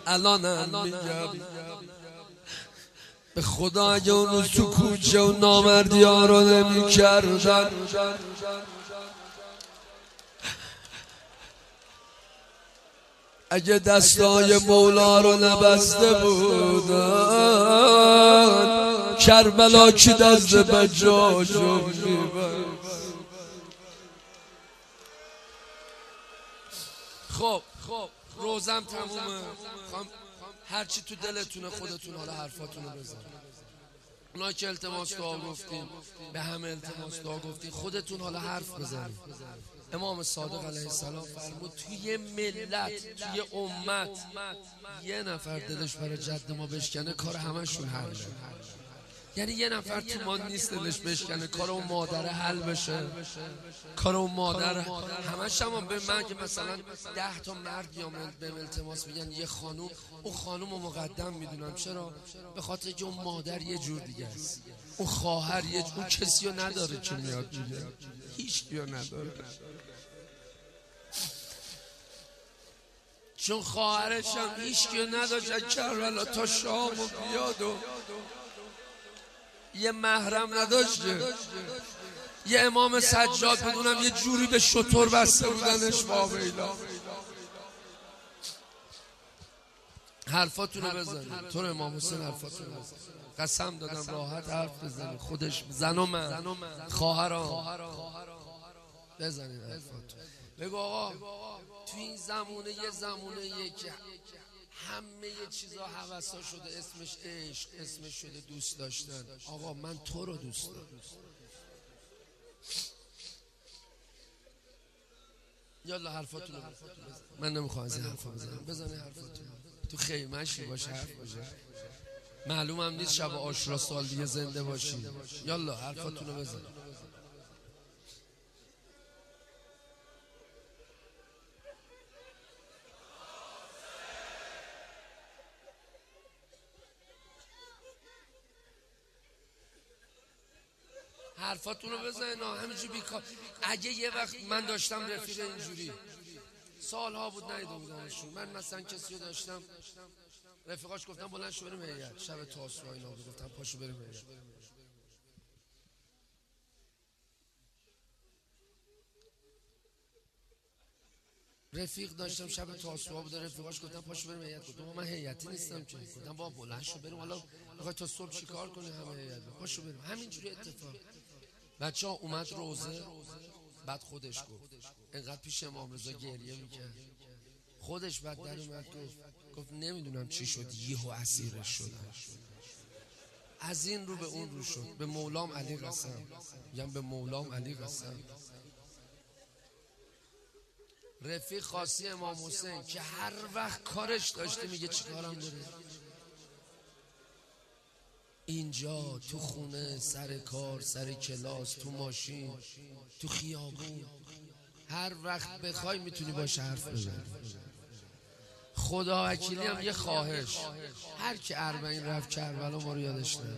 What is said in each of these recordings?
الانم میگم به خدا اگه اونو تو کوچه و نامردی ها رو نمی کردن، اگه دستای مولا رو نبسته بودن، کربلا کی دست بجاشو میبرد. خب روزم تمومه. هرچی تو دلتونه خودتون حالا حرفاتونو بزن. اونا که التماس دعا گفتین به همه التماس دعا گفتین، خودتون حالا حرف بزنید. امام صادق علیه السلام فرمود توی ملت، توی امت یه نفر دلش برای جد ما بشکنه کار همشون حله. یعنی یه نفر تو ما نیست دلش بشکنه کار اون مادره حل بشه، کار اون مادر همش هم به من که مثلا 10 تا مرد بیام به التماس میگن یه خانوم، اون خانوم رو مقدم میدونم. چرا؟ به خاطر که اون مادر یه جور دیگه است، اون خواهر اون کسی رو نداره که میاد دیگه، هیچ کیو نداره، چون خواهرش هم هیچ کیو نداشت کربلا تا شام و بیاد و یه محرم نداشته. یه امام سجاد بدونم یه جوری به شطور بسته بودنش. واویلا حرفاتونو بزنید، تو امام حسین حرفاتونو بزنید. قسم دادم راحت حرف بزنید، خودش زن و من خواهرام بزنید حرفاتون. بگو آقا تو این زمونه یه زمونه که همه یه چیزا هوسا شده، اسمش عشق، اسمش شده دوست داشتن. آقا من تو رو دوست دارم. یالا حرفاتون بزن. من نمیخوام از این حرفا بزنم. بزنید حرفاتون. تو خیمه‌شی باشه حرف باشه. معلومم نیست شب عاشورا سال دیگه زنده باشی. یالا حرفاتون رو بزنید. حرفاتون رو بزنید. همینجوری بیکار. اگه یه وقت من داشتم رفیق اینجوری سالها بود ندیده بودمشون، من مثلا کسی رو داشتم رفیقاش گفتم بلند شو بریم هیئت، شب تاسوعا اینا بود، گفتم پاشو بریم هیئت. رفیق داشتم شب تاسوعا بود، رفیقاش گفتم پاشو بریم هیئت، گفتم من هیئتی نیستم که، گفتم با بلند شو بریم، حالا میخوای تا صبح چیکار کنی؟ همه هیئت، پاشو بریم. همینجوری اتفاق. بچه‌ها اومد روزه، بعد خودش گفت اینقدر پیش امام رضا گریه میکرد، خودش بعد در اومد گفت نمیدونم چی شد یهو اسیرش شدم. از این رو به اون رو شد. به مولام علی قسم، میگم به مولام علی قسم. رفیق خاصی امام حسین که هر وقت کارش داشته میگه چیکارم داره، اینجا تو خونه، سر کار، سر کلاس، تو ماشین، تو خیابون، هر وقت بخوای میتونی باشه حرف بزنی. خدا وکیلی هم یه خواهش، هر کی 40 رفت کربلا ما رو یادش نره.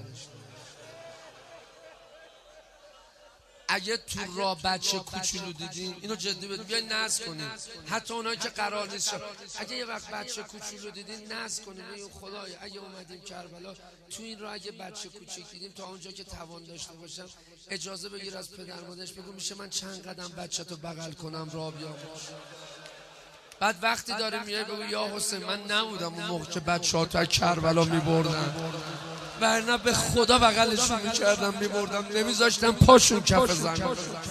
اگه تو راه بچه کوچولو دیدین، اینو جدی بدین، بیاین نذر کنین. حتی اونایی که قرار نیست شد، اگه یه وقت بچه کوچولو دیدین نذر کنین. بگین خدایا اگه اومدیم کربلا تو این راه اگه بچه کوچیک دیدیم، تا اونجا که توان داشته باشم اجازه بگیر از پدر مادرش، بگو میشه من چند قدم بچه‌تو بغل کنم راه بیام. بعد وقتی داره میای بگو یا حسین من نبودم اون موقع که بچه‌ها تو کربلا میبردن، ورنه به خدا بغلشون میکردم میبردم، نمیذاشتم پاشون کف زمین.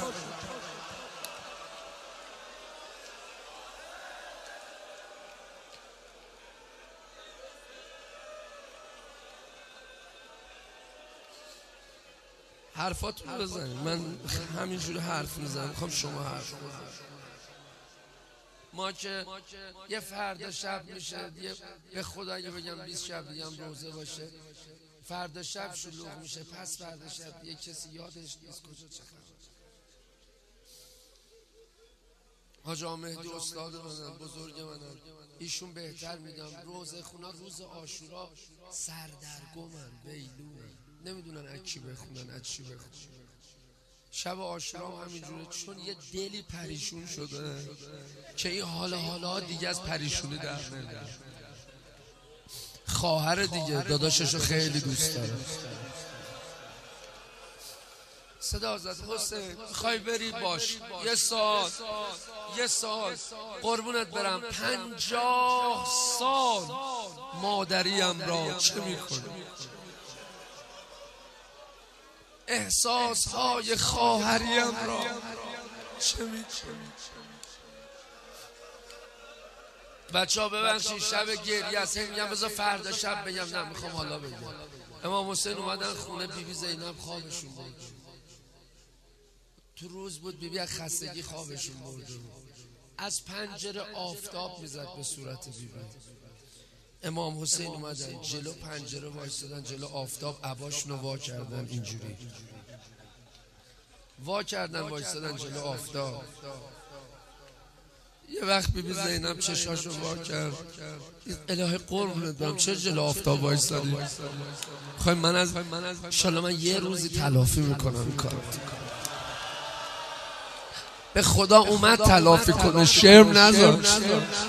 حرفاتون بزنید، من همینجوری حرف میزنم، میخوام شما حرف بزنید. ما که یه فردا شب میشه، به خدا اگه بگم 20 شب دیگه هم روزه باشه، فردا شب شلوغ میشه، پس فردا شب یه کسی یادش نیست کجا چه خبر. حاج آقا مهدی استاد منم، بزرگ منم، ایشون بهتر میدم. روزه خونا روز عاشورا سردرگمن، ویلون، نمیدونن از کی بخونن از چی بخونن. شب عاشورا هم همینجوره، چون یه دلی پریشون شده که این حالا دیگه از پریشونی در نمیاد. خواهر دیگه، داداششو خیلی دوست داره. صدا زد حسین میخوای بری؟ باش. یه سال قربونت برم 50 سال مادریم را چه میکنی؟ احساس های خواهریم را چه میکنی؟ بچه ها ببخشید شب گریه است، میگم بذار فردا شب بگم، نه میخوام حالا بگم. امام حسین اومدن خونه بیبی زینب خوابشون بود. تو روز بود بیبی از خستگی خوابشون برده بود. از پنجره آفتاب میزد به صورت بیبی. امام حسین اومدن جلو پنجره وایستادن، جلو آفتاب عباشونو وا کردن، اینجوری وا کردن وایستادن جلو آفتاب. یه وقت بیبی زینب چشاشو وا کرد، الهی قربونت برم چه جلو آفتاب وایستادی؟ خواهی من از انشالله من یه روزی تلافی میکنم این کارو. به خدا اومد تلافی کنه، شرم نذاشت.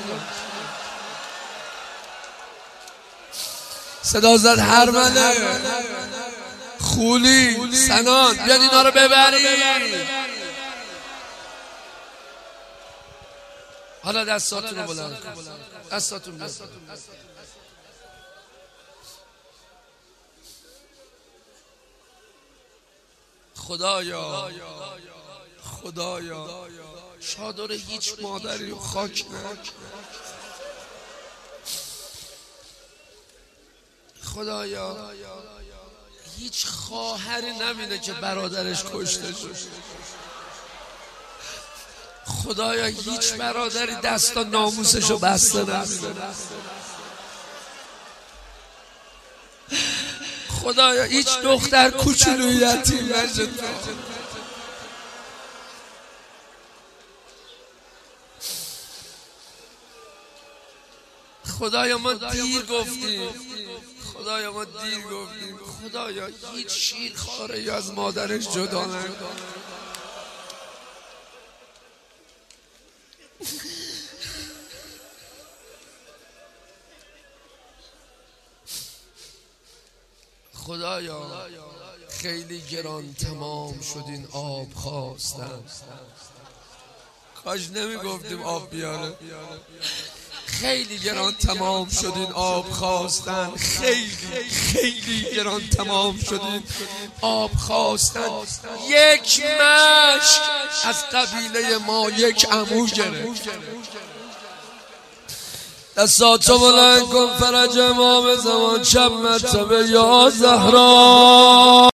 صدا زد هرمله، خولی، سنان، بیاد اینا رو ببرید. حالا دستاتون رو بلند کن، دستاتون بیاد. خدایا چادر هیچ مادری رو خاک نکن. خدایا هیچ خواهری نبینه که برادرش کشته شد. خدایا هیچ برادری دستا ناموسشو بسته نبینه. خدایا هیچ دختر کوچولوی یتیم نشه. خدایا ما دیر گفتیم، خدایا ما دیر گفتیم. خدایا هیچ شیرخواره از مادرش جدا نکن. خدایا خیلی گران تمام شد این آب خواستن. کاش نمیگفتیم آب بیاره. خیلی گران تمام شد این آب خواستن، خیلی گران تمام شد این آب خواستن. یک مشک از قبیله ما یک عمو گرفت. دستاتو بلند کن فرج امام زمان، شب مرتبه یا زهرا.